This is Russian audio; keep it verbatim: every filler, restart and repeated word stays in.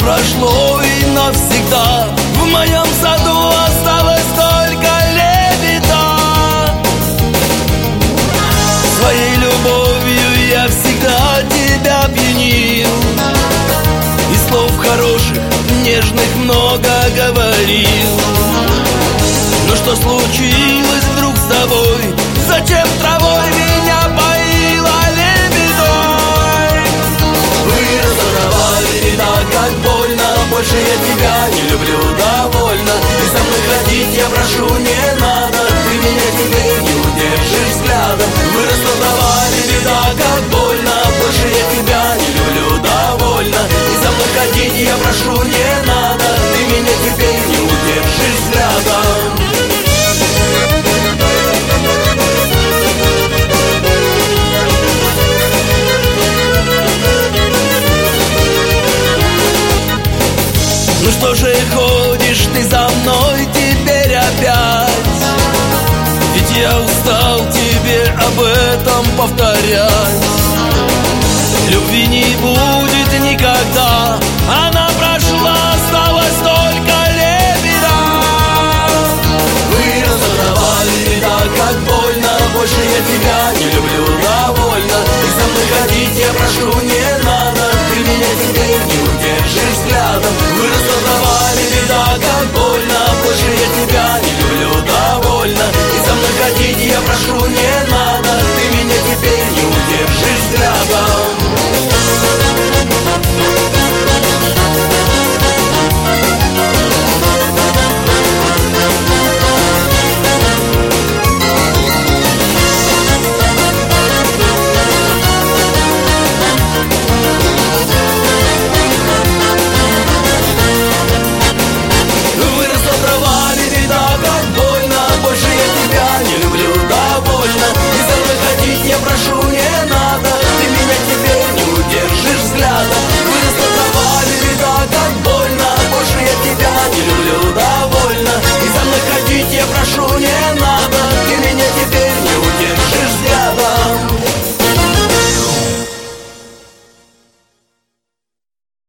прошло и навсегда. В моем саду осталось только лебеда. Своей любовью я всегда тебя пьянил, и слов хороших, нежных много говорил. Но что случилось вдруг с тобой? Зачем травой меня поила лебедой? Выросла трава, лебеда, как больно. Больше я тебя не люблю, довольно. Ты со мной ходить я прошу, не надо. Ты меня теперь не удержишь взглядом. Выросла трава, лебеда, как больно. Больше я тебя не люблю, довольно. Ты со мной ходить я прошу, не надо. Ты меня теперь не удержишь взглядом. Ну что же ходишь ты за мной теперь опять? Ведь я устал тебе об этом повторять. Любви не будет никогда,